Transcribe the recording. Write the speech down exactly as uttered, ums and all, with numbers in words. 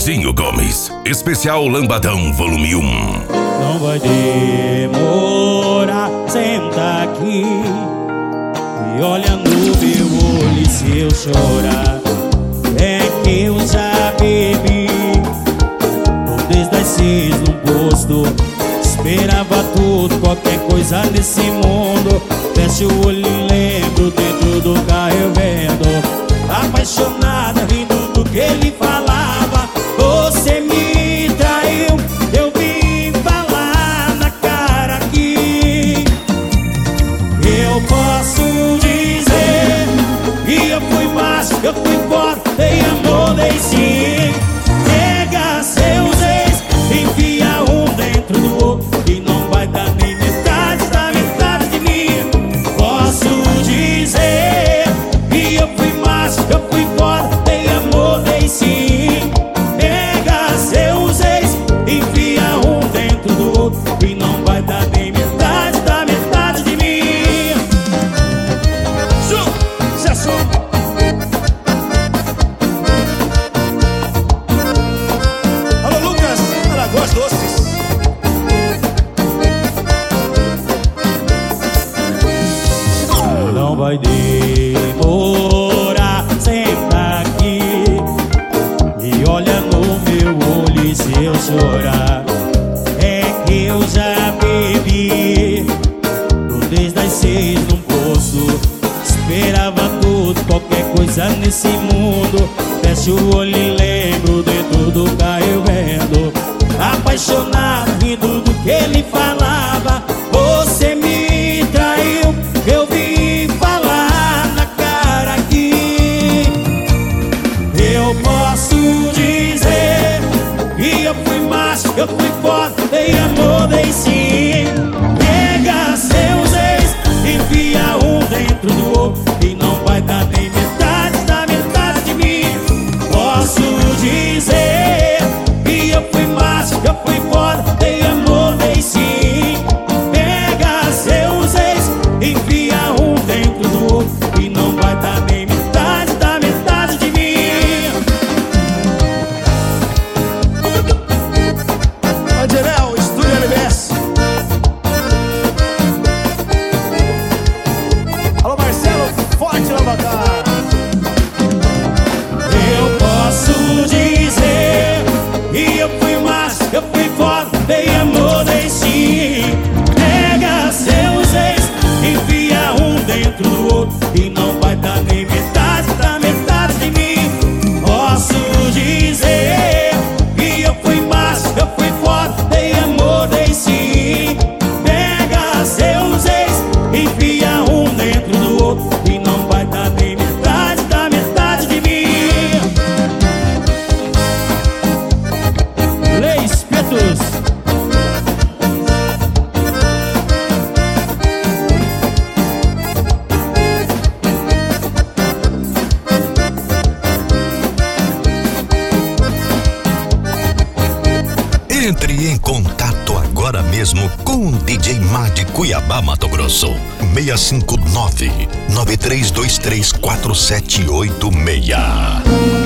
Luizinho Gomes, especial Lambadão volume um. Não vai demorar, senta aqui e olha no meu olho e se eu chorar é que eu já bebi. Desde as seis no posto, esperava tudo, qualquer coisa nesse mundo. Fecho o olho e lembro, dentro do carro eu vendo, apaixonada, rindo do que ele falava. Você me traiu, eu vim falar na cara aqui. Eu posso dizer que eu fui macho, eu fui forte, dei amor, dei sim. Pega seus ex, enfia um dentro do outro e não vai dar nem metade da metade de mim. Posso dizer que eu fui macho, eu fui forte, dei amor, dei sim. Pega seus ex, enfia um dentro do outro e não vai dar nem metade da metade de mim. Sucesso! Alô, Lucas, Alagoas Doces. Não vai demorar, senta aqui e olha no meu olho e se eu chorar é que eu já bebi. Tô desde as seis num poço, esperava tudo, qualquer coisa nesse mundo. Fecho o olho e lembro, dentro do carro eu vendo, apaixonado, rindo do que ele falava. Você me traiu, eu vim falar na cara aqui. Eu posso dizer que eu fui macho, eu fui forte, dei amor, dei sim. Pega seus ex, enfia um dentro do outro e não vai dar nem metade da metade de mim. Posso dizer que eu fui macho, eu fui forte, dei amor, dei sim. Pega seus ex, enfia um dentro do outro e não vai dar nem metade da metade de mim. Angelel, Estúdio L B S. Alô, Marcelo, forte Lavacar. Eu posso dizer que eu fui macho, eu fui forte, dei amor, dei sim. Pega seus ex, enfia um dentro do outro e não vai dar nem metade da metade de mim. Posso dizer que eu fui macho, eu fui forte, dei amor, dei sim. Pega seus ex, enfia um dentro do outro e não vai dar nem metade da metade de mim. Lei Espetos. Entre em contato agora mesmo com o D J Má de Cuiabá, Mato Grosso. seis cinco nove, nove três dois três, quatro sete oito seis.